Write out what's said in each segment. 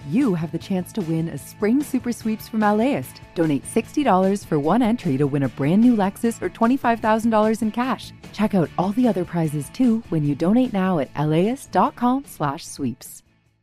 you have the chance to win a spring super sweeps from LAist. Donate $60 for one entry to win a brand new Lexus or $25,000 in cash. Check out all the other prizes too when you donate now at laist.com/sweeps.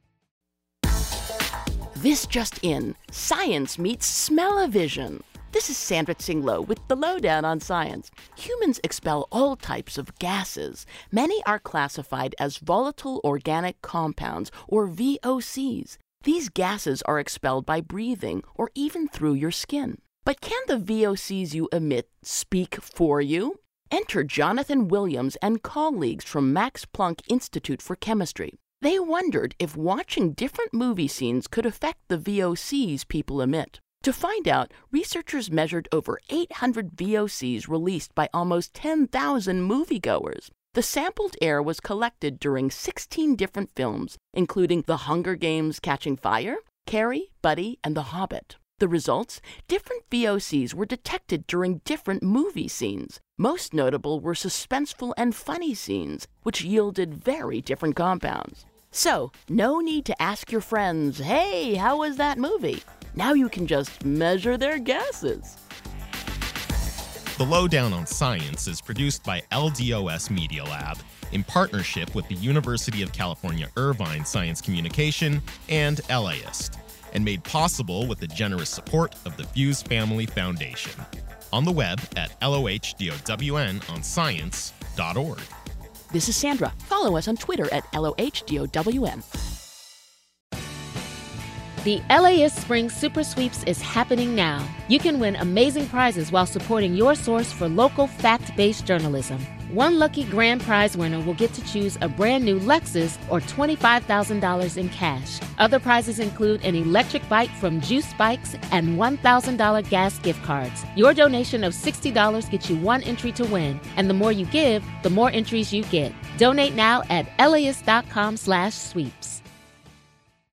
This just in, science meets smell-o-vision. This is Sandra Tsing-Loh with the Lowdown on Science. Humans expel all types of gases. Many are classified as volatile organic compounds, or VOCs. These gases are expelled by breathing or even through your skin. But can the VOCs you emit speak for you? Enter Jonathan Williams and colleagues from Max Planck Institute for Chemistry. They wondered if watching different movie scenes could affect the VOCs people emit. To find out, researchers measured over 800 VOCs released by almost 10,000 moviegoers. The sampled air was collected during 16 different films, including The Hunger Games: Catching Fire, Carrie, Buddy, and The Hobbit. The results? Different VOCs were detected during different movie scenes. Most notable were suspenseful and funny scenes, which yielded very different compounds. So, no need to ask your friends, hey, how was that movie? Now you can just measure their gases. The Lowdown on Science is produced by LDOS Media Lab in partnership with the University of California Irvine Science Communication and LAist, and made possible with the generous support of the Fuse Family Foundation. On the web at LOHDOWNonscience.org. This is Sandra. Follow us on Twitter at LOHDOWN. The LAist Spring Super Sweeps is happening now. You can win amazing prizes while supporting your source for local fact-based journalism. One lucky grand prize winner will get to choose a brand new Lexus or $25,000 in cash. Other prizes include an electric bike from Juice Bikes and $1,000 gas gift cards. Your donation of $60 gets you one entry to win, and the more you give, the more entries you get. Donate now at laist.com/sweeps.